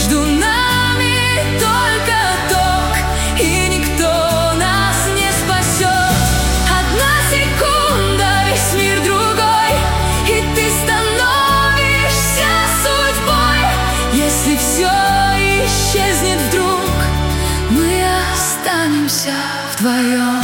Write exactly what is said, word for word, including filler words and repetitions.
между нами только ток, и никто нас не спасет. Одна секунда, весь мир другой, и ты становишься судьбой. Если все исчезнет вдруг, мы останемся вдвоем.